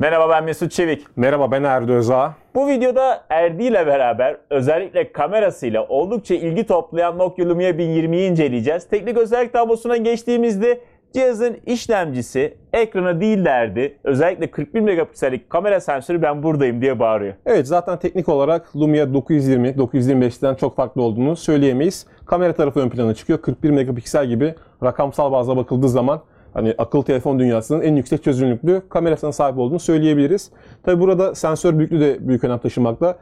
Merhaba, ben Mesut Çevik. Merhaba, ben Erdi Özağ. Bu videoda Erdi ile beraber özellikle kamerasıyla oldukça ilgi toplayan Nokia Lumia 1020'yi inceleyeceğiz. Teknik özellik tablosuna geçtiğimizde cihazın işlemcisi ekranı değil derdi. Özellikle 41 megapiksellik kamera sensörü ben buradayım diye bağırıyor. Evet, zaten teknik olarak Lumia 920, 925'ten çok farklı olduğunu söyleyemeyiz. Kamera tarafı ön plana çıkıyor. 41 megapiksel gibi rakamsal bazda bakıldığı zaman hani akıllı telefon dünyasının en yüksek çözünürlüklü kamerasına sahip olduğunu söyleyebiliriz. Tabi burada sensör büyüklüğü de büyük önem taşımakta.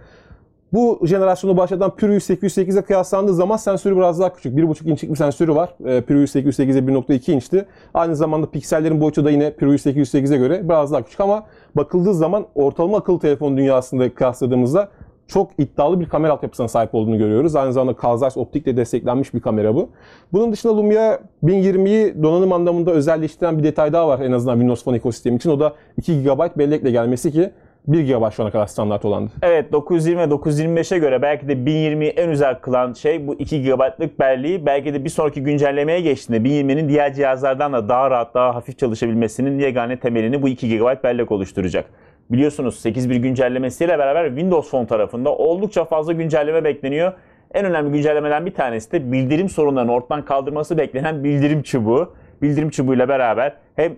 Bu jenerasyonu başlatan Pure 808'e kıyaslandığı zaman sensörü biraz daha küçük. 1.5 inçlik bir sensörü var. Pure 808'e 1.2 inçti. Aynı zamanda piksellerin boyutu da yine Pure 808'e göre biraz daha küçük ama bakıldığı zaman ortalama akıllı telefon dünyasında kıyasladığımızda çok iddialı bir kamera altyapısına sahip olduğunu görüyoruz. Aynı zamanda Carl optikle desteklenmiş bir kamera bu. Bunun dışında Lumia 1020'yi donanım anlamında özelleştiren bir detay daha var en azından Windows Phone ekosistemi için. O da 2 GB bellekle gelmesi ki 1 GB şu ana kadar standart olandı. Evet, 920 ve 925'e göre belki de 1020'yi en özel kılan şey bu 2 GB'lık belleği. Belki de bir sonraki güncellemeye geçtiğinde 1020'nin diğer cihazlardan da daha rahat, daha hafif çalışabilmesinin yegane temelini bu 2 GB bellek oluşturacak. Biliyorsunuz 8.1 güncellemesiyle beraber Windows Phone tarafında oldukça fazla güncelleme bekleniyor. En önemli güncellemeden bir tanesi de bildirim sorunlarını ortadan kaldırması beklenen bildirim çubuğu. Bildirim çubuğuyla beraber hem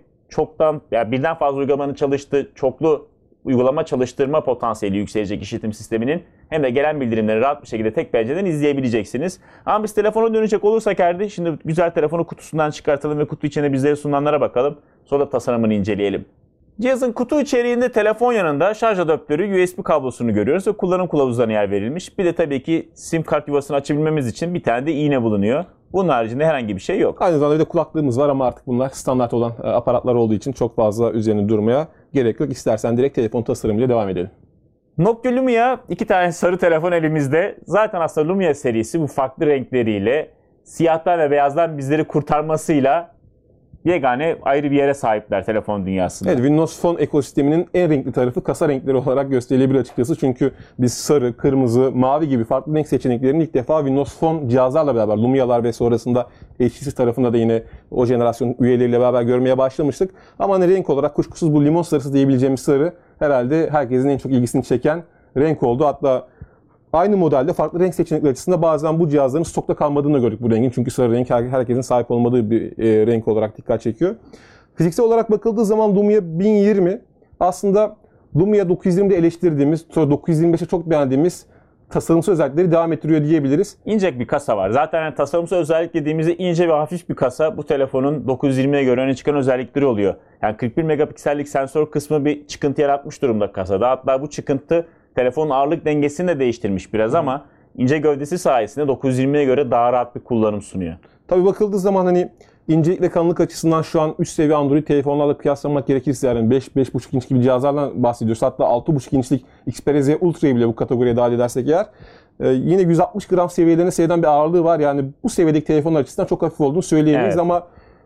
birden fazla uygulamanın çalıştığı çoklu uygulama çalıştırma potansiyeli yükselecek işletim sisteminin hem de gelen bildirimleri rahat bir şekilde tek pencereden izleyebileceksiniz. Ama biz telefona dönecek olursak Erdi, şimdi güzel telefonu kutusundan çıkartalım ve kutu içinde bizlere sunulanlara bakalım. Sonra tasarımını inceleyelim. Cihazın kutu içeriğinde telefon yanında şarj adaptörü, USB kablosunu görüyoruz ve kullanım kılavuzlarına yer verilmiş. Bir de tabii ki sim kart yuvasını açabilmemiz için bir tane de iğne bulunuyor. Bunun haricinde herhangi bir şey yok. Aynı zamanda bir de kulaklığımız var ama artık bunlar standart olan aparatlar olduğu için çok fazla üzerine durmaya gerek yok. İstersen direkt telefon tasarımıyla devam edelim. Nokia Lumia, 2 tane sarı telefon elimizde. Zaten aslında Lumia serisi bu farklı renkleriyle, siyahtan ve beyazdan bizleri kurtarmasıyla yegane ayrı bir yere sahipler telefon dünyasında. Evet, Windows Phone ekosisteminin en renkli tarafı kasa renkleri olarak gösterilebilir açıkçası. Çünkü biz sarı, kırmızı, mavi gibi farklı renk seçeneklerini ilk defa Windows Phone cihazlarla beraber, Lumia'lar ve sonrasında HTC tarafında da yine o jenerasyon üyeleriyle beraber görmeye başlamıştık. Ama hani renk olarak kuşkusuz bu limon sarısı diyebileceğimiz sarı herhalde herkesin en çok ilgisini çeken renk oldu. Hatta aynı modelde farklı renk seçenekleri açısından bazen bu cihazların stokta kalmadığını gördük bu rengin. Çünkü sarı renk herkesin sahip olmadığı bir renk olarak dikkat çekiyor. Fiziksel olarak bakıldığı zaman Lumia 1020 aslında Lumia 920'de eleştirdiğimiz, sonra 925'e çok beğendiğimiz tasarımsal özellikleri devam ettiriyor diyebiliriz. İnce bir kasa var. Zaten yani tasarımsal özellik dediğimizde ince ve hafif bir kasa bu telefonun 920'ye göre öne çıkan özellikleri oluyor. Yani 41 megapiksellik sensör kısmı bir çıkıntı yaratmış durumda kasada. Hatta bu çıkıntı telefonun ağırlık dengesini de değiştirmiş biraz ama ince gövdesi sayesinde 920'ye göre daha rahat bir kullanım sunuyor. Tabii bakıldığı zaman hani incelik ve kalınlık açısından şu an üst seviye Android telefonlarla kıyaslamak gerekirse yani 5-5.5 inç gibi cihazlardan bahsediyoruz. Hatta 6.5 inçlik Xperia Z Ultra'yı bile bu kategoriye dahil edersek eğer yine 160 gram seviyelerine seyreden bir ağırlığı var. Yani bu seviyedeki telefonlar açısından çok hafif olduğunu söyleyemeyiz ama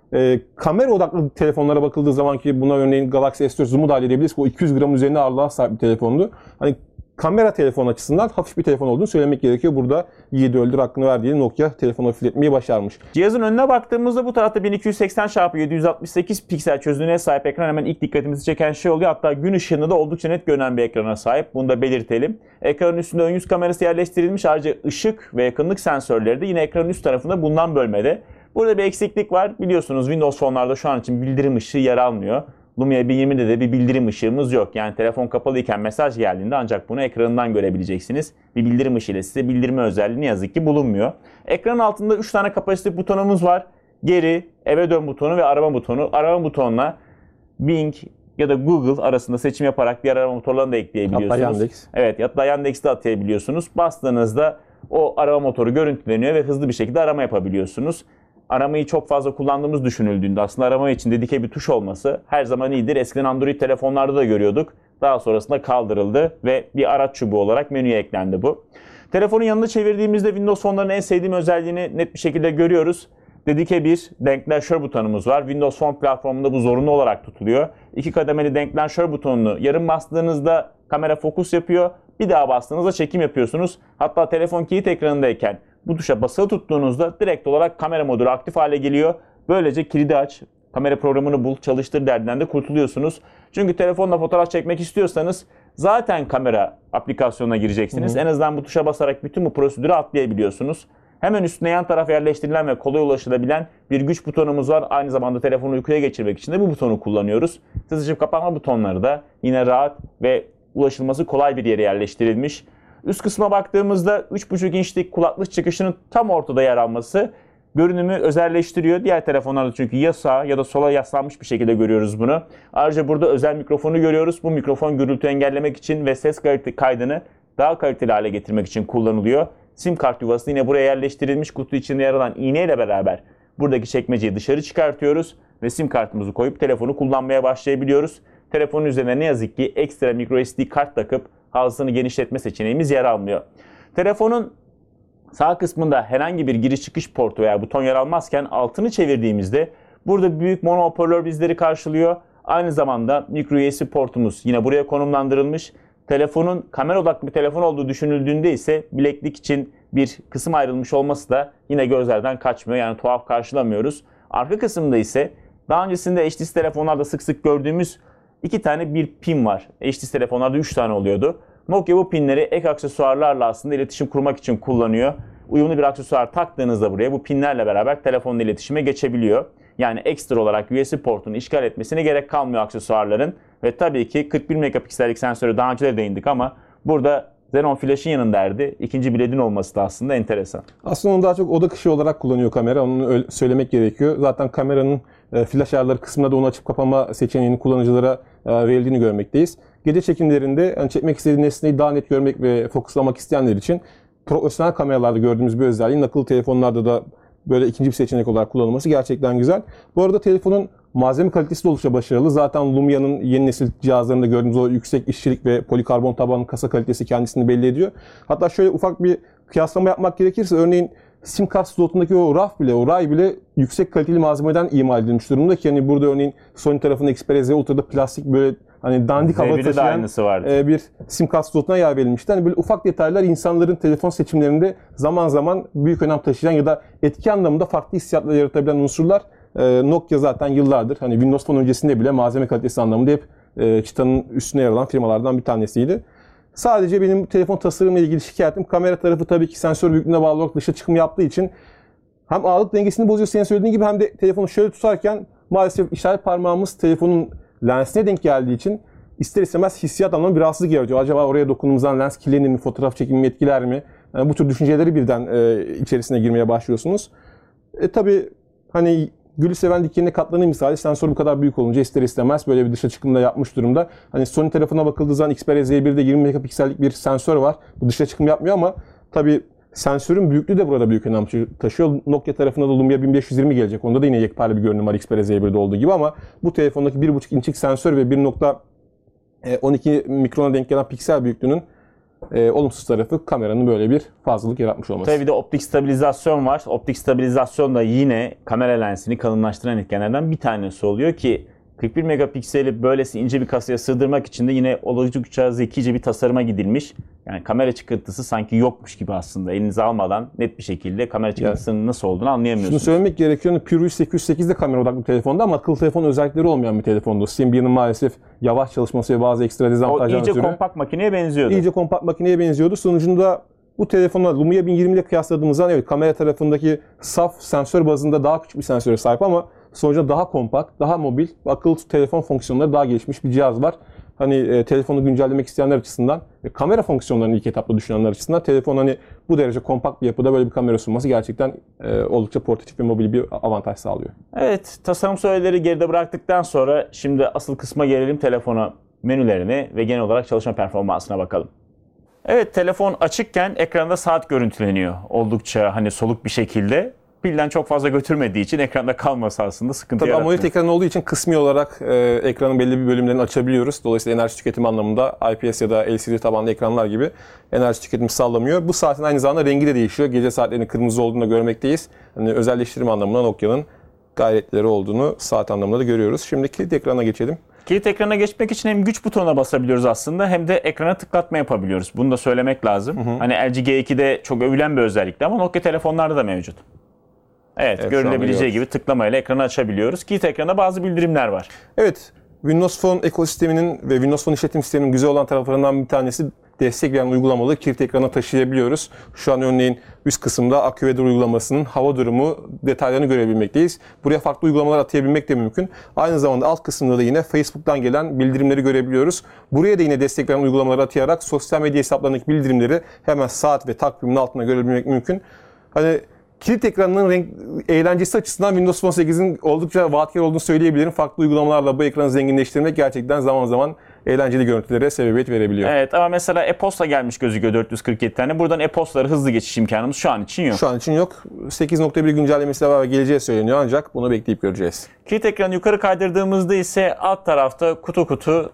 kamera odaklı telefonlara bakıldığı zaman ki buna örneğin Galaxy S4 Zoom'u dahil edebiliriz. O 200 gram üzerinde ağırlığa sahip bir telefondu. Hani kamera telefon açısından hafif bir telefon olduğunu söylemek gerekiyor. Burada yiğidi öldür hakkını ver diye Nokia telefonu hafifletmeyi başarmış. Cihazın önüne baktığımızda bu tarafta 1280x768 piksel çözünürlüğe sahip ekran hemen ilk dikkatimizi çeken şey oluyor. Hatta gün ışığında da oldukça net görünen bir ekrana sahip. Bunu da belirtelim. Ekranın üstünde ön yüz kamerası yerleştirilmiş. Ayrıca ışık ve yakınlık sensörleri de yine ekranın üst tarafında bulunan bölmede. Burada bir eksiklik var. Biliyorsunuz Windows Phone'larda şu an için bildirim ışığı yer almıyor. Lumia 1020'de de bir bildirim ışığımız yok. Yani telefon kapalıyken mesaj geldiğinde ancak bunu ekranından görebileceksiniz. Bir bildirim ışığıyla size bildirme özelliği ne yazık ki bulunmuyor. Ekranın altında 3 tane kapasitif butonumuz var. Geri, eve dön butonu ve arama butonu. Arama butonuna Bing ya da Google arasında seçim yaparak diğer arama motorlarını da ekleyebiliyorsunuz. Hatta Yandex. Evet, hatta Yandex'i de atayabiliyorsunuz. Bastığınızda o arama motoru görüntüleniyor ve hızlı bir şekilde arama yapabiliyorsunuz. Aramayı çok fazla kullandığımız düşünüldüğünde aslında arama için dedike bir tuş olması her zaman iyidir. Eskiden Android telefonlarda da görüyorduk. Daha sonrasında kaldırıldı ve bir araç çubuğu olarak menüye eklendi bu. Telefonun yanında çevirdiğimizde Windows Phone'ların en sevdiğim özelliğini net bir şekilde görüyoruz. Dedike bir denkleştör butonumuz var. Windows Phone platformunda bu zorunlu olarak tutuluyor. 2 kademeli denkleştör butonunu yarım bastığınızda kamera fokus yapıyor. Bir daha bastığınızda çekim yapıyorsunuz. Hatta telefon kilit ekranındayken bu tuşa basılı tuttuğunuzda direkt olarak kamera modu aktif hale geliyor. Böylece kilidi aç, kamera programını bul, çalıştır derdinden de kurtuluyorsunuz. Çünkü telefonla fotoğraf çekmek istiyorsanız zaten kamera aplikasyonuna gireceksiniz. En azından bu tuşa basarak bütün bu prosedürü atlayabiliyorsunuz. Hemen üstüne yan tarafa yerleştirilen ve kolay ulaşılabilen bir güç butonumuz var. Aynı zamanda telefonu uykuya geçirmek için de bu butonu kullanıyoruz. Ses açıp kapatma butonları da yine rahat ve ulaşılması kolay bir yere yerleştirilmiş. Üst kısma baktığımızda 3.5 inçlik kulaklık çıkışının tam ortada yer alması görünümü özelleştiriyor. Diğer telefonlarda çünkü ya sağa ya da sola yaslanmış bir şekilde görüyoruz bunu. Ayrıca burada özel mikrofonu görüyoruz. Bu mikrofon gürültü engellemek için ve ses kaydını daha kaliteli hale getirmek için kullanılıyor. SIM kart yuvası yine buraya yerleştirilmiş. Kutu içinde yer alan iğneyle beraber buradaki çekmeceyi dışarı çıkartıyoruz ve SIM kartımızı koyup telefonu kullanmaya başlayabiliyoruz. Telefonun üzerine ne yazık ki ekstra microSD kart takıp hafızasını genişletme seçeneğimiz yer almıyor. Telefonun sağ kısmında herhangi bir giriş çıkış portu veya buton yer almazken altını çevirdiğimizde burada büyük mono hoparlör bizleri karşılıyor. Aynı zamanda microUSB portumuz yine buraya konumlandırılmış. Telefonun kamera odaklı bir telefon olduğu düşünüldüğünde ise bileklik için bir kısım ayrılmış olması da yine gözlerden kaçmıyor. Yani tuhaf karşılamıyoruz. Arka kısımda ise daha öncesinde HTC telefonlarda sık sık gördüğümüz 2 tane bir pin var. HTC telefonlarda 3 tane oluyordu. Nokia bu pinleri ek aksesuarlarla aslında iletişim kurmak için kullanıyor. Uyumlu bir aksesuar taktığınızda buraya bu pinlerle beraber telefonla iletişime geçebiliyor. Yani ekstra olarak USB portunu işgal etmesine gerek kalmıyor aksesuarların. Ve tabii ki 41 megapiksellik sensörü daha önce de değindik ama burada Xenon Flash'ın yanındaydı. İkinci bir LED'in olması da aslında enteresan. Aslında onu daha çok oda ışığı olarak kullanıyor kamera. Onu söylemek gerekiyor. Zaten kameranın flash ayarları kısmında da onu açıp kapama seçeneğini kullanıcılara verildiğini görmekteyiz. Gece çekimlerinde yani çekmek istediği nesneyi daha net görmek ve fokuslamak isteyenler için profesyonel kameralarda gördüğümüz bir özelliğin akıllı telefonlarda da böyle ikinci bir seçenek olarak kullanılması gerçekten güzel. Bu arada telefonun malzeme kalitesi de oldukça başarılı. Zaten Lumia'nın yeni nesil cihazlarında gördüğümüz o yüksek işçilik ve polikarbon tabanlı kasa kalitesi kendisini belli ediyor. Hatta şöyle ufak bir kıyaslama yapmak gerekirse örneğin SIM kart slotundaki o raf bile, o ray bile yüksek kaliteli malzemeden imal edilmiş durumda ki hani burada örneğin Sony tarafında Xperia Z Ultra'da plastik böyle hani dandik hava taşıyan bir SIM kart slotuna yer verilmişti. Hani böyle ufak detaylar insanların telefon seçimlerinde zaman zaman büyük önem taşıyan ya da etki anlamında farklı hissiyatlar yaratabilen unsurlar. Nokia zaten yıllardır hani Windows Phone öncesinde bile malzeme kalitesi anlamında hep çıtanın üstüne yer alan firmalardan bir tanesiydi. Sadece benim telefon tasarımıyla ilgili şikayetim kamera tarafı tabii ki sensör büyüklüğüne bağlı olarak dışa çıkım yaptığı için hem ağırlık dengesini bozuyor senin söylediğin gibi hem de telefonu şöyle tutarken maalesef işaret parmağımız telefonun lensine denk geldiği için ister istemez hissiyat anlamında bir rahatsızlık yaratıyor. Acaba oraya dokunduğumuzdan lens kirlenir mi, fotoğraf çekimimi etkiler mi? Yani bu tür düşünceleri birden içerisine girmeye başlıyorsunuz. Tabii hani gülü seven dikenine katlanır misali sensör bu kadar büyük olunca ister istemez böyle bir dışa çıkımda yapmış durumda. Hani Sony tarafına bakıldığı zaman Xperia Z1'de 20 megapiksellik bir sensör var. Bu dışa çıkım yapmıyor ama tabii sensörün büyüklüğü de burada büyük önem taşıyor. Nokia tarafında da Lumia 1520 gelecek. Onda da yine yekpare bir görünüm var Xperia Z1'de olduğu gibi ama bu telefondaki 1.5 inçlik sensör ve 1.12 mikrona denk gelen piksel büyüklüğünün olumsuz tarafı kameranın böyle bir fazlalık yaratmış olması. Tabii bir de optik stabilizasyon var. Optik stabilizasyon da yine kamera lensini kalınlaştıran etkenlerden bir tanesi oluyor ki 41 megapikseli böylesi ince bir kasaya sığdırmak için de yine oldukça zekice bir tasarıma gidilmiş. Yani kamera çıkıntısı sanki yokmuş gibi aslında. Elinize almadan net bir şekilde kamera çıkıntısının nasıl olduğunu anlayamıyorsunuz. Şunu söylemek gerekiyor. Pure 808 de kamera odaklı bir telefonda ama akıllı telefon özellikleri olmayan bir telefondu. Symbian'ın maalesef yavaş çalışması ve bazı ekstra dezavantajlar ötürü. O iyice kompakt makineye benziyordu. İyice kompakt makineye benziyordu. Sonucunda bu telefonla Lumia 1020 ile kıyasladığımızda evet kamera tarafındaki saf sensör bazında daha küçük bir sensöre sahip ama sonuçta daha kompakt, daha mobil, akıllı telefon fonksiyonları daha gelişmiş bir cihaz var. Hani telefonu güncellemek isteyenler açısından ve kamera fonksiyonlarını ilk etapta düşünenler açısından telefon hani bu derece kompakt bir yapıda böyle bir kamera sunması gerçekten oldukça portatif ve mobil bir avantaj sağlıyor. Evet, tasarımsal öğeleri geride bıraktıktan sonra şimdi asıl kısma gelelim, telefona menülerine ve genel olarak çalışma performansına bakalım. Evet, telefon açıkken ekranda saat görüntüleniyor. Oldukça hani soluk bir şekilde. Pilden çok fazla götürmediği için ekranda kalması aslında sıkıntı yaratmıyor. Tabii AMOLED ekran olduğu için kısmi olarak ekranın belli bir bölümlerini açabiliyoruz. Dolayısıyla enerji tüketimi anlamında IPS ya da LCD tabanlı ekranlar gibi enerji tüketimi sağlamıyor. Bu saatin aynı zamanda rengi de değişiyor. Gece saatlerinin kırmızı olduğunu da görmekteyiz. Yani özelleştirme anlamında Nokia'nın gayretleri olduğunu saat anlamında da görüyoruz. Şimdi kilit ekrana geçelim. Kilit ekrana geçmek için hem güç butonuna basabiliyoruz aslında hem de ekrana tıklatma yapabiliyoruz. Bunu da söylemek lazım. Hani LG G2'de çok övülen bir özellikti ama Nokia telefonlarda da mevcut. Evet, şu görülebileceği anda gibi tıklamayla ekranı açabiliyoruz. Kilit ekrana bazı bildirimler var. Evet, Windows Phone ekosisteminin ve Windows Phone işletim sisteminin güzel olan taraflarından bir tanesi destek veren uygulamaları kilit ekrana taşıyabiliyoruz. Şu an örneğin üst kısımda AccuWeather uygulamasının hava durumu detaylarını görebilmekteyiz. Buraya farklı uygulamalar atayabilmek de mümkün. Aynı zamanda alt kısımda da yine Facebook'tan gelen bildirimleri görebiliyoruz. Buraya da yine destek veren uygulamaları atayarak sosyal medya hesaplarındaki bildirimleri hemen saat ve takvimin altına görebilmek mümkün. Hani kilit ekranının eğlencesi açısından Windows Phone 8'in oldukça vaatkar olduğunu söyleyebilirim. Farklı uygulamalarla bu ekranı zenginleştirmek gerçekten zaman zaman eğlenceli görüntülere sebebiyet verebiliyor. Evet, ama mesela e-posta gelmiş gözüküyor 447 tane. Buradan e-postaları hızlı geçiş imkanımız şu an için yok. Şu an için yok. 8.1 güncellemesiyle beraber geleceği söyleniyor ancak bunu bekleyip göreceğiz. Kilit ekranı yukarı kaydırdığımızda ise alt tarafta kutu kutu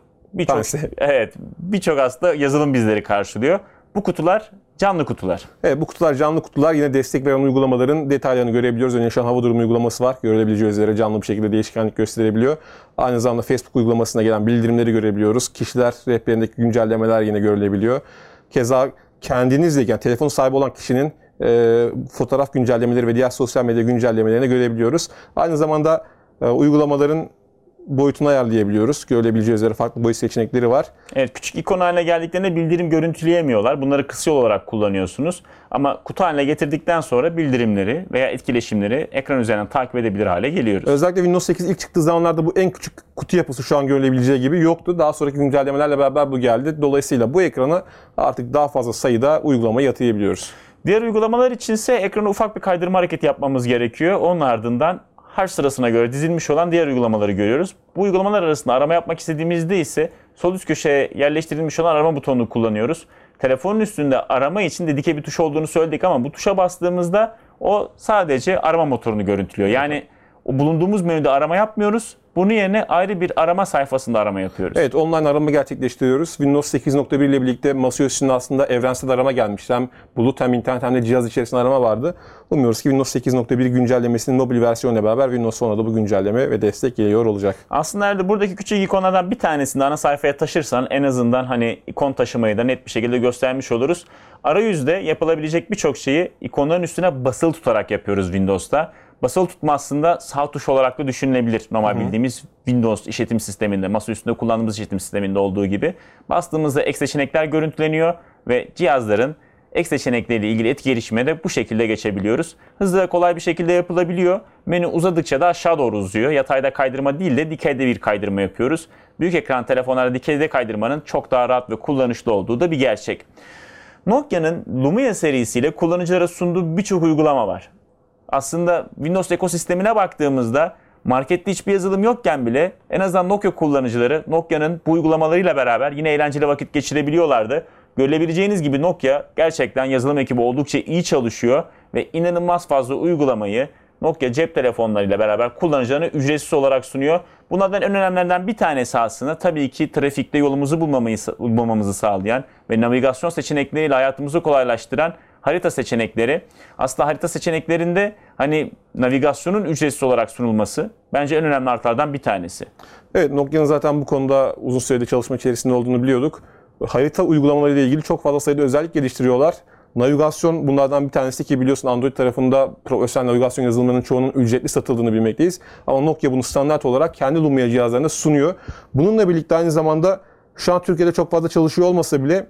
birçok aslında yazılım bizleri karşılıyor. Bu kutular canlı kutular. Evet, bu kutular canlı kutular. Yine destek veren uygulamaların detaylarını görebiliyoruz. Örneğin şu an hava durumu uygulaması var. Görülebileceği üzere canlı bir şekilde değişkenlik gösterebiliyor. Aynı zamanda Facebook uygulamasına gelen bildirimleri görebiliyoruz. Kişiler rehberindeki güncellemeler yine görülebiliyor. Keza kendinizle, yani telefon sahibi olan kişinin fotoğraf güncellemeleri ve diğer sosyal medya güncellemelerini görebiliyoruz. Aynı zamanda uygulamaların boyutunu ayarlayabiliyoruz. Görülebileceği üzere farklı boyut seçenekleri var. Evet, küçük ikon haline geldiklerinde bildirim görüntüleyemiyorlar. Bunları kısa yol olarak kullanıyorsunuz. Ama kutu haline getirdikten sonra bildirimleri veya etkileşimleri ekran üzerinden takip edebilir hale geliyoruz. Özellikle Windows 8 ilk çıktığı zamanlarda bu en küçük kutu yapısı şu an görülebileceği gibi yoktu. Daha sonraki güncellemelerle beraber bu geldi. Dolayısıyla bu ekrana artık daha fazla sayıda uygulamayı atayabiliyoruz. Diğer uygulamalar içinse ekrana ufak bir kaydırma hareketi yapmamız gerekiyor. Onun ardından harf sırasına göre dizilmiş olan diğer uygulamaları görüyoruz. Bu uygulamalar arasında arama yapmak istediğimizde ise sol üst köşeye yerleştirilmiş olan arama butonunu kullanıyoruz. Telefonun üstünde arama için de dikey bir tuş olduğunu söyledik ama bu tuşa bastığımızda o sadece arama motorunu görüntülüyor. Yani o bulunduğumuz menüde arama yapmıyoruz. Bunun yerine ayrı bir arama sayfasında arama yapıyoruz. Evet, online arama gerçekleştiriyoruz. Windows 8.1 ile birlikte masaüstünde aslında evrensel arama gelmişti. Hem bulut hem internet hem de cihaz içerisinde arama vardı. Umuyoruz ki Windows 8.1 güncellemesinin mobil versiyonuyla beraber Windows Phone'a da bu güncelleme ve destek geliyor olacak. Aslında buradaki küçük ikonlardan bir tanesini ana sayfaya taşırsan en azından hani ikon taşımayı da net bir şekilde göstermiş oluruz. Arayüzde yapılabilecek birçok şeyi ikonların üstüne basılı tutarak yapıyoruz Windows'ta. Basılı tutma aslında sağ tuş olarak da düşünülebilir. Normal bildiğimiz Windows işletim sisteminde, masa üstünde kullandığımız işletim sisteminde olduğu gibi. Bastığımızda ek seçenekler görüntüleniyor ve cihazların ek seçenekleriyle ilgili etki erişime de bu şekilde geçebiliyoruz. Hızlı ve kolay bir şekilde yapılabiliyor. Menü uzadıkça da aşağı doğru uzuyor. Yatayda kaydırma değil de dikeyde bir kaydırma yapıyoruz. Büyük ekran telefonlarda dikeyde kaydırmanın çok daha rahat ve kullanışlı olduğu da bir gerçek. Nokia'nın Lumia serisiyle kullanıcılara sunduğu birçok uygulama var. Aslında Windows ekosistemine baktığımızda markette hiçbir yazılım yokken bile en azından Nokia kullanıcıları Nokia'nın bu uygulamalarıyla beraber yine eğlenceli vakit geçirebiliyorlardı. Görebileceğiniz gibi Nokia gerçekten yazılım ekibi oldukça iyi çalışıyor ve inanılmaz fazla uygulamayı Nokia cep telefonlarıyla beraber kullanıcılarına ücretsiz olarak sunuyor. Bunlardan en önemlilerinden bir tanesi aslında tabii ki trafikte yolumuzu bulmamızı sağlayan ve navigasyon seçenekleriyle hayatımızı kolaylaştıran harita seçenekleri. Aslında harita seçeneklerinde hani navigasyonun ücretsiz olarak sunulması bence en önemli artılardan bir tanesi. Evet, Nokia'nın zaten bu konuda uzun süredir çalışma içerisinde olduğunu biliyorduk. Harita uygulamaları ile ilgili çok fazla sayıda özellik geliştiriyorlar. Navigasyon bunlardan bir tanesi ki biliyorsun Android tarafında profesyonel navigasyon yazılımlarının çoğunun ücretli satıldığını bilmekteyiz. Ama Nokia bunu standart olarak kendi Lumia cihazlarında sunuyor. Bununla birlikte aynı zamanda şu an Türkiye'de çok fazla çalışıyor olmasa bile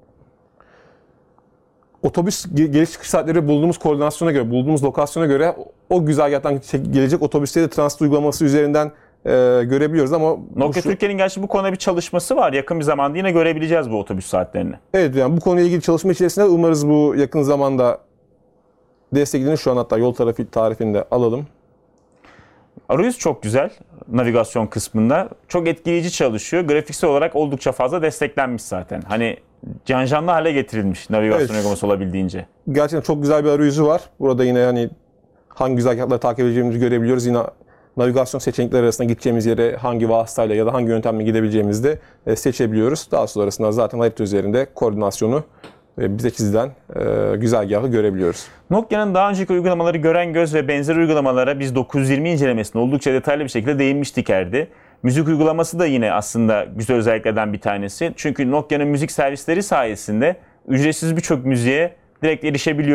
otobüs geliş çıkış saatleri bulduğumuz koordinasyona göre, bulduğumuz lokasyona göre o güzergahtan gelecek otobüsleri transit uygulaması üzerinden görebiliyoruz ama Nokia Türkiye'nin gerçi bu konuda bir çalışması var. Yakın bir zamanda yine görebileceğiz bu otobüs saatlerini. Evet, yani bu konuyla ilgili çalışma içerisinde umarız bu yakın zamanda desteklenir. Şu an hatta yol tarifini de alalım. Arayüz çok güzel navigasyon kısmında. Çok etkileyici çalışıyor. Grafiksel olarak oldukça fazla desteklenmiş zaten. Hani canlı hale getirilmiş navigasyon uygulaması olabildiğince. Gerçekten çok güzel bir arayüzü var. Burada yine hani hangi güzergahları takip edeceğimizi görebiliyoruz. Yine navigasyon seçenekleri arasında gideceğimiz yere hangi vasıtayla ya da hangi yöntemle gidebileceğimizi de seçebiliyoruz. Daha sonrasında zaten harita üzerinde koordinasyonu bize çizilen güzergahı görebiliyoruz. Nokia'nın daha önceki uygulamaları gören göz ve benzer uygulamalara biz 920 incelemesinde oldukça detaylı bir şekilde değinmiştik erdi. Müzik uygulaması da yine aslında güzel özelliklerden bir tanesi. Çünkü Nokia'nın müzik servisleri sayesinde ücretsiz birçok müziğe direkt erişebiliyoruz.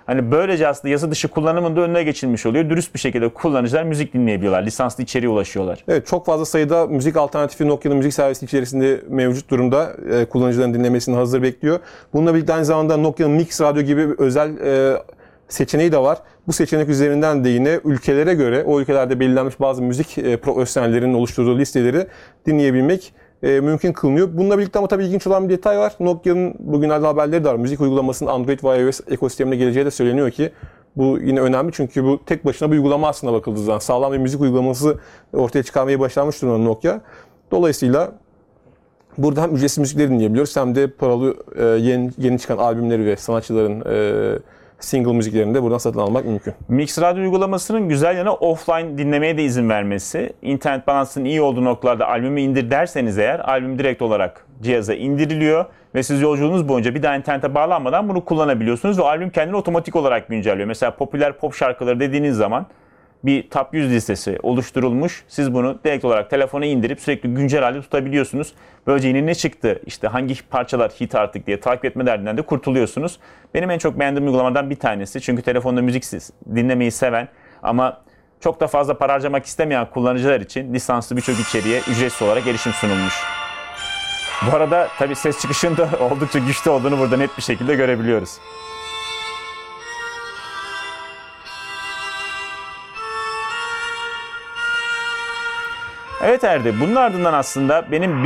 Hani böylece aslında yasa dışı kullanımın da önüne geçilmiş oluyor. Dürüst bir şekilde kullanıcılar müzik dinleyebiliyorlar. Lisanslı içeriğe ulaşıyorlar. Evet, çok fazla sayıda müzik alternatifi Nokia'nın müzik servisi içerisinde mevcut durumda. Kullanıcıların dinlemesini hazır bekliyor. Bununla birlikte aynı zamanda Nokia'nın Mix Radyo gibi özel seçeneği de var. Bu seçenek üzerinden de yine ülkelere göre, o ülkelerde belirlenmiş bazı müzik profesyonellerinin oluşturduğu listeleri dinleyebilmek mümkün kılınıyor. Bununla birlikte ama tabii ilginç olan bir detay var. Nokia'nın bugünlerde haberleri de var. Müzik uygulamasının Android ve iOS ekosistemine geleceği de söyleniyor ki bu yine önemli çünkü bu tek başına bir uygulama aslında bakıldığı zaman. Sağlam bir müzik uygulaması ortaya çıkarmayı başarmış durumda Nokia. Dolayısıyla burada hem ücretsiz müzikleri dinleyebiliyoruz hem de paralı yeni çıkan albümleri ve sanatçıların single müziklerini de buradan satın almak mümkün. Mix Radyo uygulamasının güzel yanı offline dinlemeye de izin vermesi. İnternet bağlantısının iyi olduğu noktalarda albümü indir derseniz eğer albüm direkt olarak cihaza indiriliyor ve siz yolculuğunuz boyunca bir daha internete bağlanmadan bunu kullanabiliyorsunuz ve albüm kendini otomatik olarak güncelliyor. Mesela popüler pop şarkıları dediğiniz zaman bir top 100 listesi oluşturulmuş. Siz bunu direkt olarak telefona indirip sürekli güncel halde tutabiliyorsunuz. Böylece yine ne çıktı, işte hangi parçalar hit artık diye takip etme derdinden de kurtuluyorsunuz. Benim en çok beğendiğim uygulamadan bir tanesi. Çünkü telefonda müzik dinlemeyi seven ama çok da fazla para harcamak istemeyen kullanıcılar için lisanslı birçok içeriğe ücretsiz olarak erişim sunulmuş. Bu arada tabii ses çıkışının da oldukça güçlü olduğunu burada net bir şekilde görebiliyoruz. Evet Erdi, bunun ardından aslında benim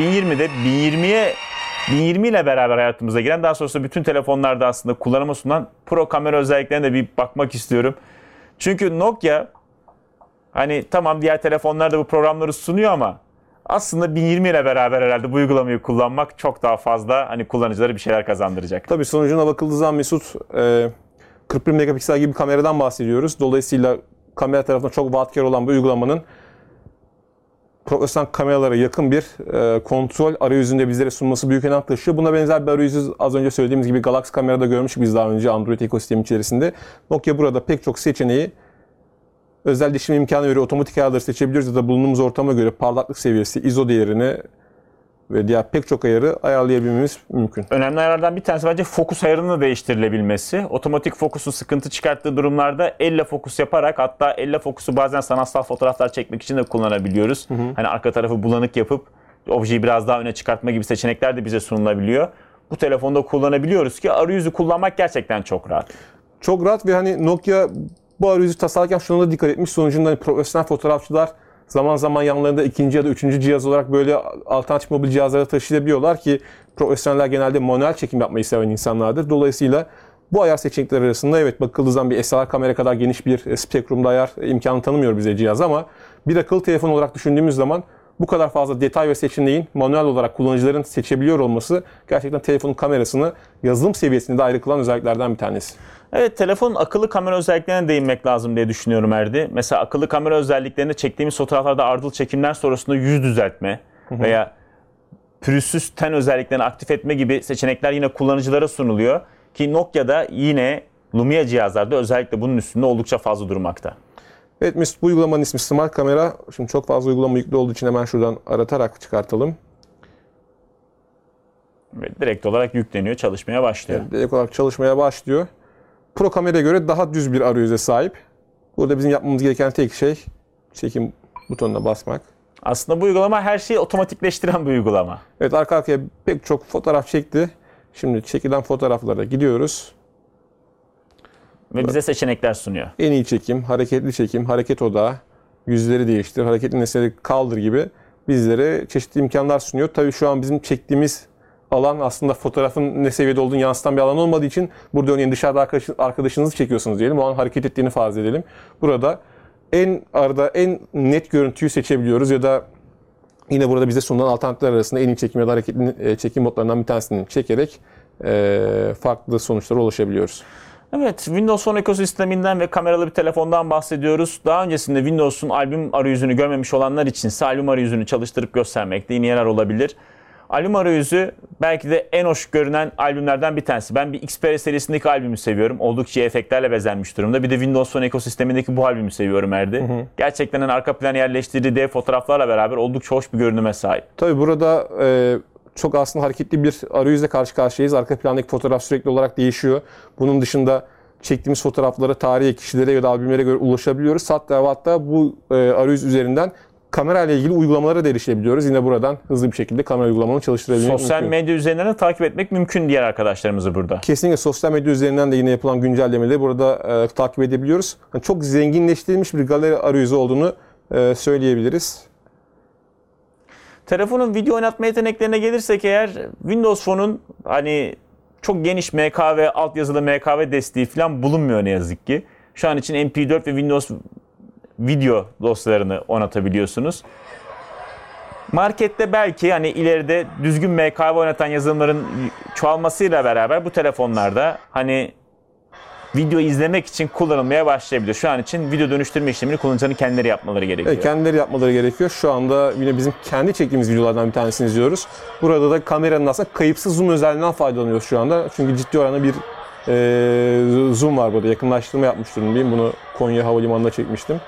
1020 ile beraber hayatımıza giren, daha sonrasında bütün telefonlarda aslında kullanıma sunulan pro kamera özelliklerine de bir bakmak istiyorum. Çünkü Nokia hani tamam diğer telefonlar da bu programları sunuyor ama aslında 1020 ile beraber herhalde bu uygulamayı kullanmak çok daha fazla hani kullanıcılara bir şeyler kazandıracak. Tabii sonucuna bakıldığı zaman Mesut 41 megapiksel gibi bir kameradan bahsediyoruz. Dolayısıyla kamera tarafından çok vaatkar olan bu uygulamanın profesyonel kameralara yakın bir kontrol arayüzünde bizlere sunması büyük önem taşıyor. Buna benzer bir arayüzü az önce söylediğimiz gibi Galaxy kamerada görmüştük biz daha önce Android ekosistemi içerisinde. Nokia burada pek çok seçeneği özelleştirme imkanı veriyor. Otomatik ayarları seçebiliyoruz ya da bulunduğumuz ortama göre parlaklık seviyesi, ISO değerini ve diğer pek çok ayarı ayarlayabilmemiz mümkün. Önemli ayarlardan bir tanesi bence fokus ayarının değiştirilebilmesi. Otomatik fokusu sıkıntı çıkarttığı durumlarda elle fokus yaparak, hatta elle fokusu bazen sanatsal fotoğraflar çekmek için de kullanabiliyoruz. Hani arka tarafı bulanık yapıp objeyi biraz daha öne çıkartma gibi seçenekler de bize sunulabiliyor. Bu telefonda kullanabiliyoruz ki arayüzü kullanmak gerçekten çok rahat. Çok rahat ve hani Nokia bu arayüzü tasarlarken şuna da dikkat etmiş. Sonucunda hani profesyonel fotoğrafçılar zaman zaman yanlarında ikinci ya da üçüncü cihaz olarak böyle alternatif mobil cihazları taşıyabiliyorlar ki profesyoneller genelde manuel çekim yapmayı seven insanlardır. Dolayısıyla bu ayar seçenekleri arasında evet bakıldığı zaman bir SLR kamera kadar geniş bir spektrumda ayar imkanı tanımıyor bize cihaz ama bir akıllı telefon olarak düşündüğümüz zaman bu kadar fazla detay ve seçeneğin manuel olarak kullanıcıların seçebiliyor olması gerçekten telefonun kamerasını yazılım seviyesinde de ayrı kılan özelliklerden bir tanesi. Evet, telefonun akıllı kamera özelliklerine değinmek lazım diye düşünüyorum Erdi. Mesela akıllı kamera özelliklerinde çektiğimiz fotoğraflarda ardıl çekimler sonrasında yüz düzeltme veya pürüzsüz ten özelliklerini aktif etme gibi seçenekler yine kullanıcılara sunuluyor. Ki Nokia'da yine Lumia cihazlarda özellikle bunun üstünde oldukça fazla durmakta. Evet Mesut, bu uygulamanın ismi Smart Kamera. Şimdi çok fazla uygulama yüklü olduğu için hemen şuradan aratarak çıkartalım. Ve direkt olarak yükleniyor, çalışmaya başlıyor. Evet, direkt olarak çalışmaya başlıyor. Pro kameraya göre daha düz bir arayüze sahip. Burada bizim yapmamız gereken tek şey çekim butonuna basmak. Aslında bu uygulama her şeyi otomatikleştiren bir uygulama. Evet, arka arkaya pek çok fotoğraf çekti. Şimdi çekilen fotoğraflara gidiyoruz. Ve bize seçenekler sunuyor. En iyi çekim, hareketli çekim, hareket odağı, yüzleri değiştir, hareketli nesneleri kaldır gibi bizlere çeşitli imkanlar sunuyor. Tabii şu an bizim çektiğimiz alan aslında fotoğrafın ne seviyede olduğunu yansıtan bir alan olmadığı için burada örneğin dışarıda arkadaşınızı çekiyorsunuz diyelim. O an hareket ettiğini farz edelim. Burada en net görüntüyü seçebiliyoruz ya da yine burada bize sunulan alternatifler arasında en iyi çekim ya da hareketli çekim modlarından bir tanesini çekerek farklı sonuçlara ulaşabiliyoruz. Evet, Windows 10 ekosisteminden ve kameralı bir telefondan bahsediyoruz. Daha öncesinde Windows'un albüm arayüzünü görmemiş olanlar için ise albüm arayüzünü çalıştırıp göstermekte yeni yarar olabilir. Albüm arayüzü belki de en hoş görünen albümlerden bir tanesi. Ben bir Xperia serisindeki albümü seviyorum. Oldukça efektlerle bezenmiş durumda. Bir de Windows 10 ekosistemindeki bu albümü seviyorum Erdi. Gerçekten arka plana yerleştirdiği dev fotoğraflarla beraber oldukça hoş bir görünüme sahip. Tabii burada çok aslında hareketli bir arayüzle karşı karşıyayız. Arka plandaki fotoğraf sürekli olarak değişiyor. Bunun dışında çektiğimiz fotoğraflara, tarihe, kişilere ya da albümlere göre ulaşabiliyoruz. Hatta bu arayüz üzerinden kamera ile ilgili uygulamalara da erişebiliyoruz. Yine buradan hızlı bir şekilde kamera uygulamalarını çalıştırabilmek mümkün. Sosyal medya üzerinden de takip etmek mümkün diğer arkadaşlarımızı burada. Kesinlikle sosyal medya üzerinden de yine yapılan güncellemeleri burada takip edebiliyoruz. Yani çok zenginleştirilmiş bir galeri arayüzü olduğunu söyleyebiliriz. Telefonun video oynatma yeteneklerine gelirsek eğer, Windows Phone'un hani çok geniş MKV, altyazılı MKV desteği falan bulunmuyor ne yazık ki. Şu an için MP4 ve Windows video dosyalarını oynatabiliyorsunuz. Markette belki hani ileride düzgün MKV oynatan yazılımların çoğalmasıyla beraber bu telefonlarda hani video izlemek için kullanılmaya başlayabilir. Şu an için video dönüştürme işlemini kullanıcıların kendileri yapmaları gerekiyor. Evet, kendileri yapmaları gerekiyor. Şu anda yine bizim kendi çektiğimiz videolardan bir tanesini izliyoruz. Burada da kameranın aslında kayıpsız zoom özelliğinden faydalanıyoruz şu anda. Çünkü ciddi oranda bir zoom var burada. Yakınlaştırma yapmış durumdayım. Bunu Konya Havalimanı'nda çekmiştim.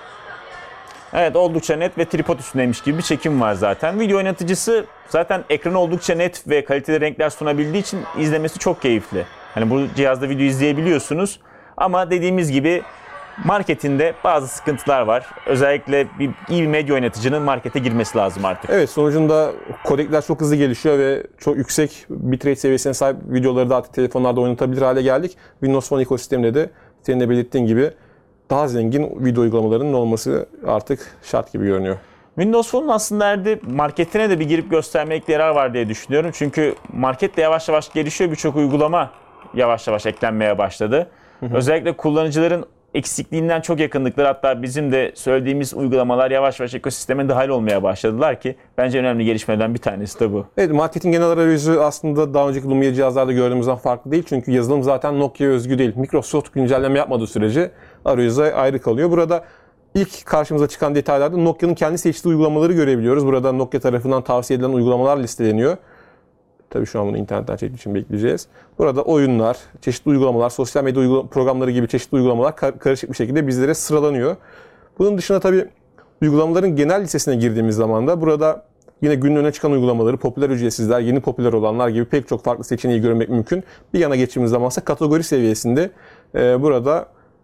Evet, oldukça net ve tripod üstündeymiş gibi bir çekim var zaten. Video oynatıcısı zaten ekranı oldukça net ve kaliteli renkler sunabildiği için izlemesi çok keyifli. Hani bu cihazda video izleyebiliyorsunuz ama dediğimiz gibi marketinde bazı sıkıntılar var. Özellikle iyi bir medya oynatıcının markete girmesi lazım artık. Evet, sonucunda kodekler çok hızlı gelişiyor ve çok yüksek bitrate seviyesine sahip videoları da artık telefonlarda oynatabilir hale geldik. Windows Phone ekosisteminde de senin de belirttiğin gibi daha zengin video uygulamalarının olması artık şart gibi görünüyor. Windows Phone'un aslında marketine de bir girip göstermekte yarar var diye düşünüyorum. Çünkü market de yavaş yavaş gelişiyor. Birçok uygulama yavaş yavaş eklenmeye başladı. Özellikle kullanıcıların eksikliğinden çok yakınlıkları, hatta bizim de söylediğimiz uygulamalar yavaş yavaş ekosisteme dahil olmaya başladılar ki bence önemli gelişmelerden bir tanesi de bu. Evet, marketin genel arayüzü aslında daha önceki Lumia cihazlarda gördüğümüzden farklı değil. Çünkü yazılım zaten Nokia'ya özgü değil. Microsoft güncelleme yapmadığı sürece arayüzü ayrı kalıyor. Burada ilk karşımıza çıkan detaylarda Nokia'nın kendi seçtiği uygulamaları görebiliyoruz. Burada Nokia tarafından tavsiye edilen uygulamalar listeleniyor. Tabii şu an bunu internetten çektiği için bekleyeceğiz. Burada oyunlar, çeşitli uygulamalar, sosyal medya programları gibi çeşitli uygulamalar karışık bir şekilde bizlere sıralanıyor. Bunun dışında tabii uygulamaların genel listesine girdiğimiz zaman da burada yine günün öne çıkan uygulamaları, popüler ücretsizler, yeni popüler olanlar gibi pek çok farklı seçeneği görmek mümkün. Bir yana geçtiğimiz zaman ise kategori seviyesinde burada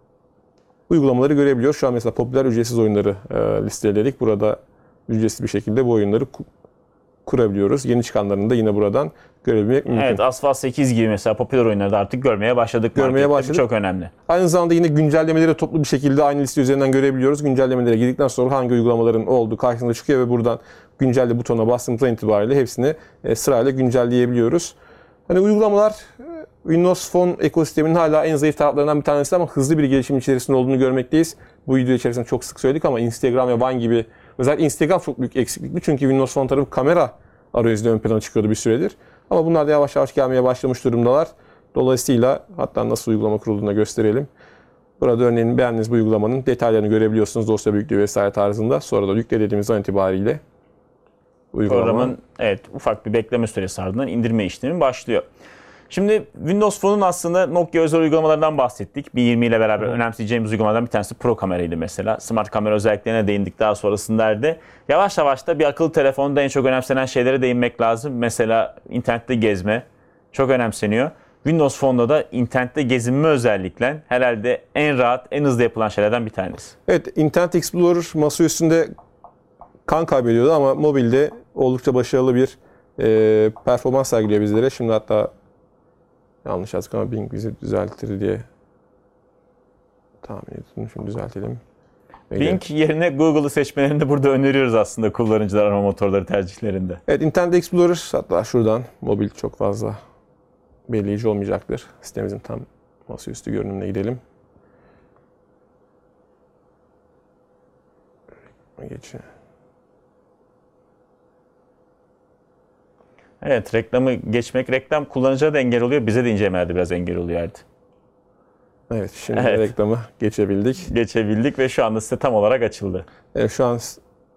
uygulamaları görebiliyoruz. Şu an mesela popüler ücretsiz oyunları listeledik. Burada ücretsiz bir şekilde bu oyunları kurabiliyoruz. Yeni çıkanlarını da yine buradan görebilmek mümkün. Evet, Asphalt 8 gibi mesela popüler oyunları da artık görmeye başladık. Bu çok önemli. Aynı zamanda yine güncellemeleri toplu bir şekilde aynı liste üzerinden görebiliyoruz. Güncellemelere girdikten sonra hangi uygulamaların olduğu karşımıza çıkıyor ve buradan güncelle butonuna bastığımızdan itibariyle hepsini sırayla güncelleyebiliyoruz. Hani uygulamalar Windows Phone ekosisteminin hala en zayıf taraflarından bir tanesi ama hızlı bir gelişim içerisinde olduğunu görmekteyiz. Bu video içerisinde çok sık söyledik ama Instagram ve Vine gibi, özellikle Instagram çok büyük eksiklikli çünkü Windows Phone tarafı kamera arayüzünde ön plana çıkıyordu bir süredir. Ama bunlar da yavaş yavaş gelmeye başlamış durumdalar. Dolayısıyla hatta nasıl uygulama kurulduğunu da gösterelim. Burada örneğin beğendiğiniz bu uygulamanın detaylarını görebiliyorsunuz dosya büyüklüğü vesaire tarzında. Sonra da yükle dediğimiz an itibariyle programın ufak bir bekleme süresi ardından indirme işlemi başlıyor. Şimdi Windows Phone'un aslında Nokia özel uygulamalarından bahsettik. 1.20 ile beraber önemseyeceğimiz uygulamalardan bir tanesi Pro kameraydı mesela. Smart kamera özelliklerine değindik daha sonrasında. Yavaş yavaş da bir akıllı telefonda en çok önemsenen şeylere değinmek lazım. Mesela internette gezme çok önemseniyor. Windows Phone'da da internette gezinme özellikle herhalde en rahat, en hızlı yapılan şeylerden bir tanesi. Evet, Internet Explorer masa üstünde kan kaybediyordu ama mobilde oldukça başarılı bir performans sergiliyor bizlere. Şimdi hatta yanlış yazdık ama Bing bizi düzeltir diye tahmin ettim. Şimdi düzeltelim. Bing yerine Google'ı seçmelerini de burada öneriyoruz aslında kullanıcılar arama motorları tercihlerinde. Evet, Internet Explorer hatta şuradan mobil çok fazla belirleyici olmayacaktır. Sitemizin tam masaüstü görünümüne gidelim. Geçelim. Evet, reklamı geçmek, reklam kullanıcıya da engel oluyor, bize de incelemelerde biraz engel oluyor artık. Evet, şimdi reklamı geçebildik. Geçebildik ve şu anda site tam olarak açıldı. Evet, şu an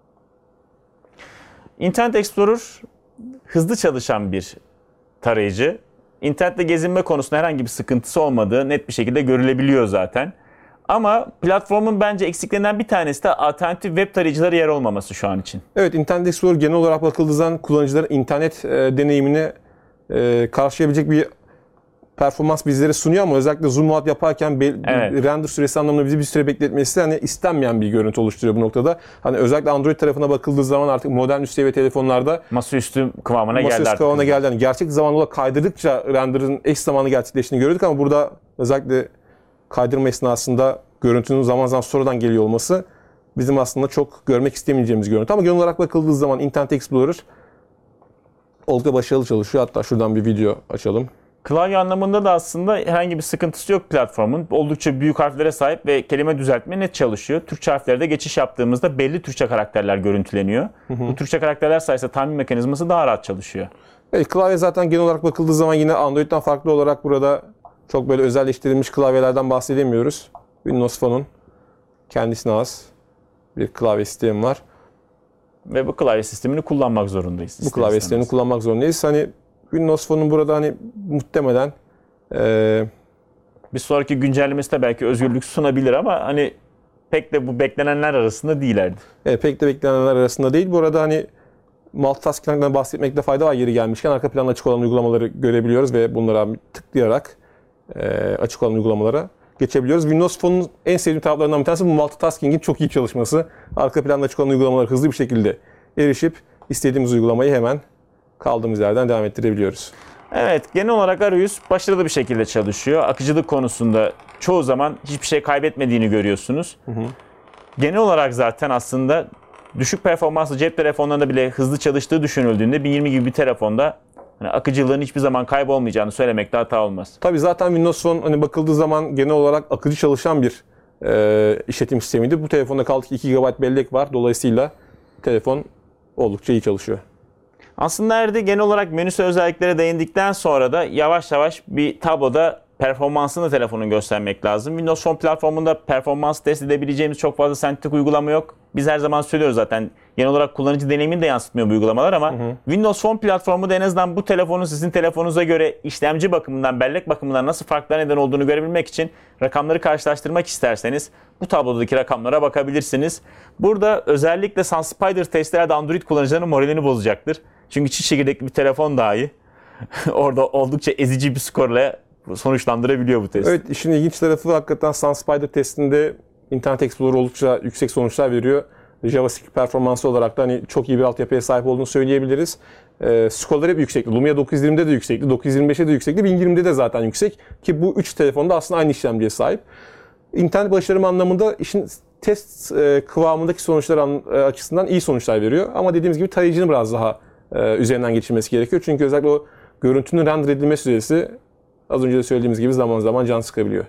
Internet Explorer hızlı çalışan bir tarayıcı. İnternette gezinme konusunda herhangi bir sıkıntısı olmadığı net bir şekilde görülebiliyor zaten. Ama platformun bence eksiklerinden bir tanesi de alternatif web tarayıcılara yer olmaması şu an için. Evet, Internet Explorer genel olarak bakıldığı zaman kullanıcıların internet deneyimini karşılayabilecek bir performans bizlere sunuyor ama özellikle zoom out yaparken Evet. render süresi anlamında bizi bir süre bekletmesi hani istenmeyen bir görüntü oluşturuyor bu noktada. Hani özellikle Android tarafına bakıldığı zaman artık modern üst seviye telefonlarda Masaüstü kıvamına geldi masaüstü artık. kıvamına geldi. Yani gerçek zamanlı olarak kaydırdıkça render'ın eş zamanlı gerçekleştiğini görüyorduk ama burada özellikle kaydırma esnasında görüntünün zaman zaman sonradan geliyor olması bizim aslında çok görmek istemeyeceğimiz görüntü. Ama genel olarak bakıldığı zaman Internet Explorer oldukça başarılı çalışıyor. Hatta şuradan bir video açalım. Klavye anlamında da aslında herhangi bir sıkıntısı yok platformun. Oldukça büyük harflere sahip ve kelime düzeltme net çalışıyor. Türkçe harflerde geçiş yaptığımızda belli Türkçe karakterler görüntüleniyor. Bu Türkçe karakterler sayesinde tahmin mekanizması daha rahat çalışıyor. Evet, klavye zaten genel olarak bakıldığı zaman yine Android'den farklı olarak burada çok böyle özelleştirilmiş klavyelerden bahsedemiyoruz. Windows Phone'un kendisine has bir klavye sistemi var. Ve bu klavye sistemini kullanmak zorundayız. Bu klavye sistemini kullanmak zorundayız. Hani Windows Phone'un burada hani muhtemelen bir sonraki güncellemesi de belki özgürlük sunabilir ama hani pek de bu beklenenler arasında değillerdi. pek de beklenenler arasında değil. Bu arada hani multitasking'den bahsetmekte fayda var yeri gelmişken. Arka planda açık olan uygulamaları görebiliyoruz ve bunlara tıklayarak açık olan uygulamalara geçebiliyoruz. Windows Phone'un en sevdiğim taraflarından bir tanesi bu multitasking'in çok iyi çalışması. Arka planda açık olan uygulamalara hızlı bir şekilde erişip istediğimiz uygulamayı hemen kaldığımız yerden devam ettirebiliyoruz. Evet, genel olarak arayüz başarılı bir şekilde çalışıyor. Akıcılık konusunda çoğu zaman hiçbir şey kaybetmediğini görüyorsunuz. Genel olarak zaten aslında düşük performanslı cep telefonlarında bile hızlı çalıştığı düşünüldüğünde 1020 gibi bir telefonda hani akıcılığın hiçbir zaman kaybolmayacağını söylemekte hata olmaz. Tabii zaten Windows Phone hani bakıldığı zaman genel olarak akıcı çalışan bir işletim sistemiydi. Bu telefonda kaldı ki 2 GB bellek var. Dolayısıyla telefon oldukça iyi çalışıyor. Aslında Erdi genel olarak menüsü özelliklere değindikten sonra da yavaş yavaş bir tabloda performansını telefonun göstermek lazım. Windows Phone platformunda performans test edebileceğimiz çok fazla sentetik uygulama yok. Biz her zaman söylüyoruz zaten genel olarak kullanıcı deneyimini de yansıtmıyor bu uygulamalar ama Windows Phone platformu da en azından bu telefonun sizin telefonunuza göre işlemci bakımından, bellek bakımından nasıl farklar neden olduğunu görebilmek için rakamları karşılaştırmak isterseniz bu tablodaki rakamlara bakabilirsiniz. Burada özellikle SunSpider testler de Android kullanıcılarının moralini bozacaktır. Çünkü çift çekirdekli bir telefon dahi orada oldukça ezici bir skorla sonuçlandırabiliyor bu testi. Evet, işin ilginç tarafı hakikaten SunSpider testinde Internet Explorer oldukça yüksek sonuçlar veriyor. JavaScript performansı olarak da hani çok iyi bir altyapıya sahip olduğunu söyleyebiliriz. Skorlar hep yüksekti. Lumia 920'de de yüksekti, 925'de de yüksekti, 1020'de de zaten yüksek. Ki bu 3 telefonda aslında aynı işlemciye sahip. İnternet başarım anlamında işin test kıvamındaki sonuçlar açısından iyi sonuçlar veriyor. Ama dediğimiz gibi tarayıcının biraz daha üzerinden geçilmesi gerekiyor. Çünkü özellikle o görüntünün render edilme süresi az önce de söylediğimiz gibi zaman zaman can sıkabiliyor.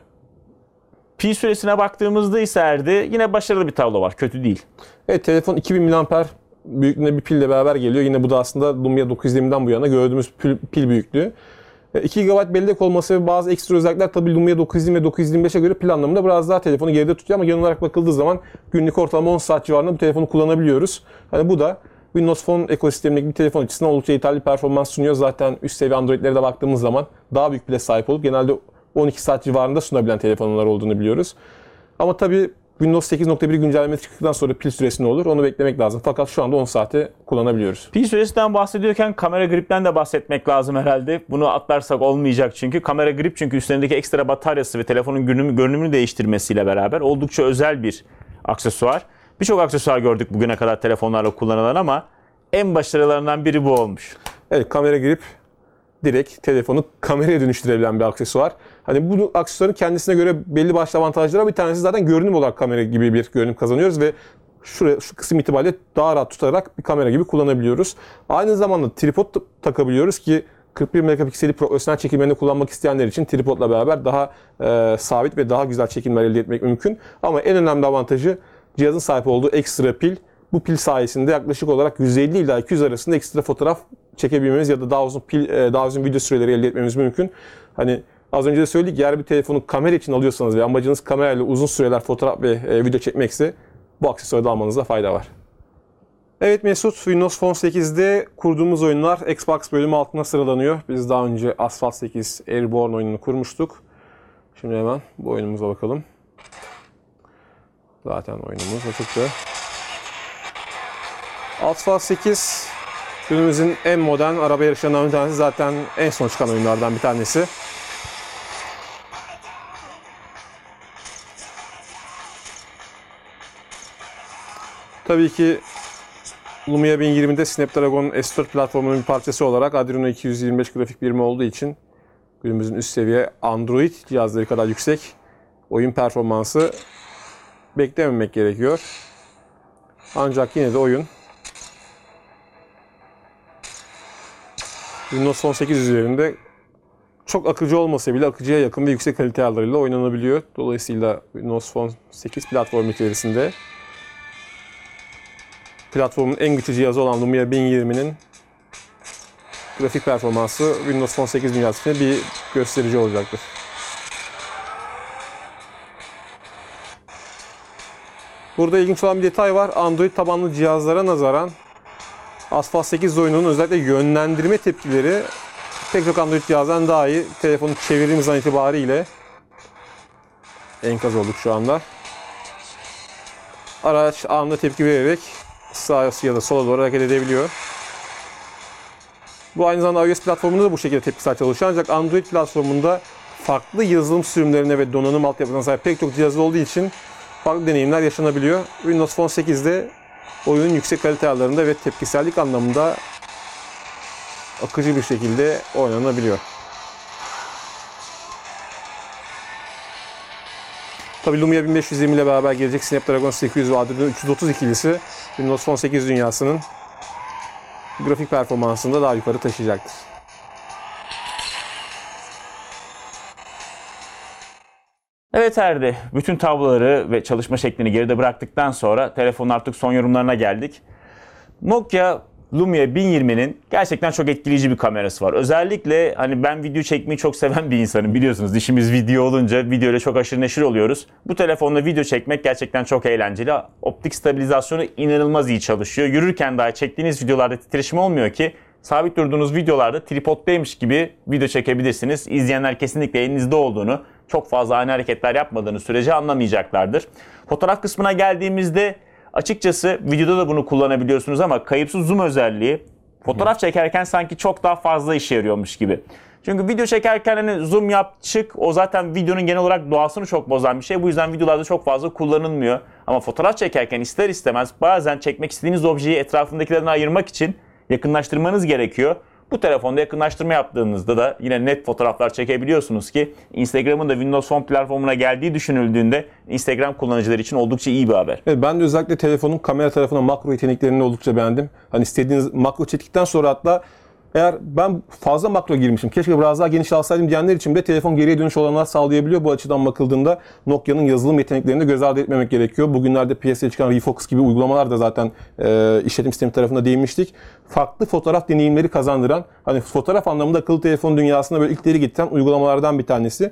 Pil süresine baktığımızda ise Erdi yine başarılı bir tablo var. Kötü değil. Evet, telefon 2000 mAh büyüklüğünde bir pille beraber geliyor. Yine bu da aslında Lumia 920'den bu yana gördüğümüz pil büyüklüğü. 2 GB bellek olması ve bazı ekstra özellikler tabii Lumia 920 ve 925'e göre pil anlamında biraz daha telefonu geride tutuyor ama genel olarak bakıldığı zaman günlük ortalama 10 saat civarında bu telefonu kullanabiliyoruz. Hani bu da Windows Phone ekosistemindeki bir telefon açısından oldukça yeterli bir performans sunuyor. Zaten üst seviye Android'lere de baktığımız zaman daha büyük pile sahip olup genelde 12 saat civarında sunabilen telefonlar olduğunu biliyoruz. Ama tabii Windows 8.1 güncellemesi çıktıktan sonra pil süresi ne olur onu beklemek lazım. Fakat şu anda 10 saate kullanabiliyoruz. Pil süresinden bahsediyorken kamera gripten de bahsetmek lazım herhalde. Bunu atlarsak olmayacak çünkü. Kamera grip çünkü üstlerindeki ekstra bataryası ve telefonun görünümünü değiştirmesiyle beraber oldukça özel bir aksesuar. Birçok aksesuar gördük bugüne kadar telefonlarla kullanılan ama en başarılarından biri bu olmuş. Evet, kamera grip direkt telefonu kameraya dönüştürebilen bir aksesuar. Hani bu aksesuarın kendisine göre belli başlı avantajları var. Bir tanesi zaten görünüm olarak kamera gibi bir görünüm kazanıyoruz ve şu kısım itibariyle daha rahat tutarak bir kamera gibi kullanabiliyoruz. Aynı zamanda tripod takabiliyoruz ki 41 megapikseli profesyonel çekimlerini kullanmak isteyenler için tripodla beraber daha sabit ve daha güzel çekimler elde etmek mümkün. Ama en önemli avantajı cihazın sahip olduğu ekstra pil. Bu pil sayesinde yaklaşık olarak 150 ila 200 arasında ekstra fotoğraf çekebilmemiz ya da daha uzun video süreleri elde etmemiz mümkün. Hani az önce de söyledik, eğer bir telefonu kamera için alıyorsanız ve amacınız kamerayla uzun süreler fotoğraf ve video çekmekse bu aksesuarı da almanızda fayda var. Evet Mesut, Windows Phone 8'de kurduğumuz oyunlar Xbox bölümü altına sıralanıyor. Biz daha önce Asphalt 8 Airborne oyununu kurmuştuk. Şimdi hemen bu oyunumuza bakalım. Zaten oyunumuz açıktı. Asphalt 8 günümüzün en modern araba yarışlarından bir tanesi, zaten en son çıkan oyunlardan bir tanesi. Tabii ki Lumia 1020'de Snapdragon S4 platformunun bir parçası olarak Adreno 225 grafik birimi olduğu için günümüzün üst seviye Android cihazları kadar yüksek oyun performansı beklememek gerekiyor. Ancak yine de oyun Windows Phone 8 üzerinde çok akıcı olmasa bile akıcıya yakın ve yüksek kalite ayarlarıyla oynanabiliyor. Dolayısıyla Windows Phone 8 platformu içerisinde platformun en güçlü cihazı olan Lumia 1020'nin grafik performansı Windows Phone 8 dünyasında bir gösterici olacaktır. Burada ilginç olan bir detay var. Android tabanlı cihazlara nazaran Asphalt 8 oyununun özellikle yönlendirme tepkileri pek çok Android cihazdan daha iyi. Telefonu çevirdiğimiz an itibariyle enkaz olduk şu anda. Araç anında tepki vererek sağa ya da sola doğru hareket edebiliyor. Bu aynı zamanda iOS platformunda da bu şekilde tepkisel çalışıyor. Ancak Android platformunda farklı yazılım sürümlerine ve donanım altyapısına sahip pek çok cihaz olduğu için farklı deneyimler yaşanabiliyor. Windows Phone 8'de oyunun yüksek kalite ayarlarında ve tepkisellik anlamında akıcı bir şekilde oynanabiliyor. Tabii Lumia 1520 ile beraber gelecek Snapdragon 800 ve Adreno 330 ikilisi Windows Phone 8 dünyasının grafik performansını da daha yukarı taşıyacaktır. Evet Erdi, bütün tabloları ve çalışma şeklini geride bıraktıktan sonra telefonun artık son yorumlarına geldik. Nokia Lumia 1020'nin gerçekten çok etkileyici bir kamerası var. Özellikle hani ben video çekmeyi çok seven bir insanım, biliyorsunuz. İşimiz video olunca video ile çok aşırı neşir oluyoruz. Bu telefonla video çekmek gerçekten çok eğlenceli. Optik stabilizasyonu inanılmaz iyi çalışıyor. Yürürken daha çektiğiniz videolarda titreşim olmuyor ki sabit durduğunuz videolarda tripoddaymış gibi video çekebilirsiniz. İzleyenler kesinlikle elinizde olduğunu, çok fazla ani hareketler yapmadığınız sürece anlamayacaklardır. Fotoğraf kısmına geldiğimizde açıkçası videoda da bunu kullanabiliyorsunuz ama kayıpsız zoom özelliği fotoğraf çekerken sanki çok daha fazla işe yarıyormuş gibi. Çünkü video çekerken hani zoom yap çık, o zaten videonun genel olarak doğasını çok bozan bir şey. Bu yüzden videolarda çok fazla kullanılmıyor. Ama fotoğraf çekerken ister istemez bazen çekmek istediğiniz objeyi etrafındakilerden ayırmak için yakınlaştırmanız gerekiyor. Bu telefonda yakınlaştırma yaptığınızda da yine net fotoğraflar çekebiliyorsunuz ki Instagram'ın da Windows Phone platformuna geldiği düşünüldüğünde Instagram kullanıcıları için oldukça iyi bir haber. Evet, ben de özellikle telefonun kamera tarafına makro yeteneklerini oldukça beğendim. Hani istediğiniz makro çektikten sonra hatta eğer ben fazla makro girmişim, keşke biraz daha geniş alsaydım diyenler için de telefon geriye dönüş olanlar sağlayabiliyor. Bu açıdan bakıldığında Nokia'nın yazılım yeteneklerini de göz ardı etmemek gerekiyor. Bugünlerde piyasaya çıkan Refocus gibi uygulamalar da zaten işletim sistemi tarafında değinmiştik. Farklı fotoğraf deneyimleri kazandıran, hani fotoğraf anlamında akıllı telefon dünyasına böyle ilkleri getiren uygulamalardan bir tanesi.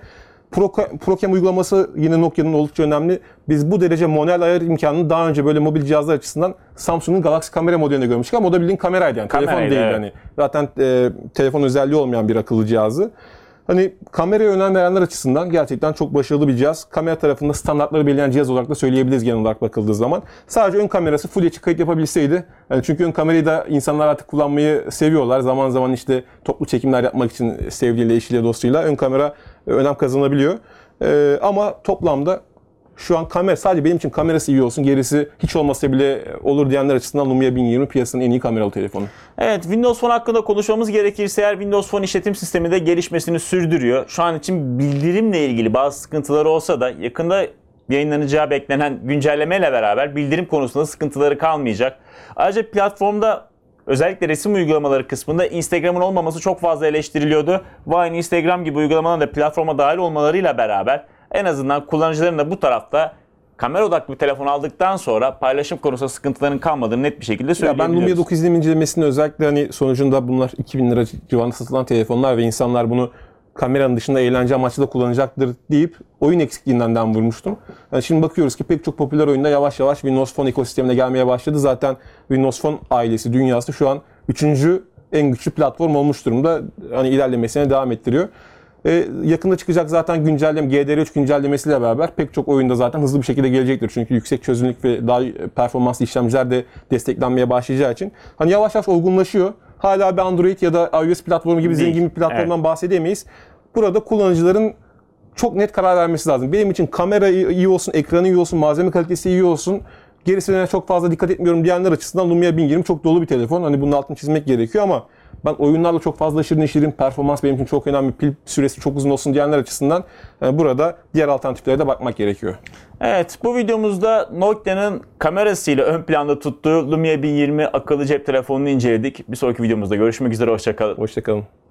ProCam uygulaması yine Nokia'nın oldukça önemli. Biz bu derece manuel ayar imkanını daha önce böyle mobil cihazlar açısından Samsung'un Galaxy kamera modelinde görmüştük ama o da bildiğin kameraydı yani. Telefon değil evet. hani. Zaten telefon özelliği olmayan bir akıllı cihazı. Hani kameraya önem verenler açısından gerçekten çok başarılı bir cihaz. Kamera tarafında standartları belirleyen cihaz olarak da söyleyebiliriz genel olarak bakıldığı zaman. Sadece ön kamerası Full HD kayıt yapabilseydi. Yani çünkü ön kamerayı da insanlar artık kullanmayı seviyorlar. Zaman zaman işte toplu çekimler yapmak için sevgiliyle, eşiyle, dostuyla ön kamera önem kazanabiliyor. Ama toplamda şu an kamera, sadece benim için kamerası iyi olsun, gerisi hiç olmasa bile olur diyenler açısından Lumia 1020 piyasanın en iyi kameralı telefonu. Evet, Windows Phone hakkında konuşmamız gerekirse eğer Windows Phone işletim sistemi de gelişmesini sürdürüyor. Şu an için bildirimle ilgili bazı sıkıntıları olsa da yakında yayınlanacağı beklenen güncellemeyle beraber bildirim konusunda sıkıntıları kalmayacak. Ayrıca platformda özellikle resim uygulamaları kısmında Instagram'ın olmaması çok fazla eleştiriliyordu. Vine, Instagram gibi uygulamaların da platforma dahil olmalarıyla beraber en azından kullanıcıların da bu tarafta kamera odaklı bir telefon aldıktan sonra paylaşım konusunda sıkıntıların kalmadığını net bir şekilde söyleyebiliyoruz. Ben Lumia 920 incelemesinde özellikle hani sonucunda bunlar 2000 lira civarında satılan telefonlar ve insanlar bunu kameranın dışında eğlence amaçlı da kullanacaktır deyip oyun eksikliğinden dem vurmuştum. Yani şimdi bakıyoruz ki pek çok popüler oyunda yavaş yavaş Windows Phone ekosistemine gelmeye başladı. Zaten Windows Phone ailesi, dünyası şu an 3. en güçlü platform olmuş durumda. Hani ilerlemesine devam ettiriyor. Yakında çıkacak zaten güncelleme, GDR3 güncellemesiyle beraber pek çok oyunda zaten hızlı bir şekilde gelecektir. Çünkü yüksek çözünürlük ve daha performanslı işlemciler de desteklenmeye başlayacağı için hani yavaş yavaş olgunlaşıyor. Hala bir Android ya da iOS platformu gibi zengin bir platformdan bahsedemeyiz. Burada kullanıcıların çok net karar vermesi lazım. Benim için kamera iyi olsun, ekranı iyi olsun, malzeme kalitesi iyi olsun. gerisine çok fazla dikkat etmiyorum diyenler açısından Lumia 1020 çok dolu bir telefon. Hani bunun altını çizmek gerekiyor ama ben oyunlarla çok fazla aşırı neşirim, performans benim için çok önemli, pil süresi çok uzun olsun diyenler açısından burada diğer alternatiflere de bakmak gerekiyor. Evet, bu videomuzda Nokia'nın kamerasıyla ön planda tuttuğu Lumia 1020 akıllı cep telefonunu inceledik. Bir sonraki videomuzda görüşmek üzere, hoşça kalın. Hoşça kalın.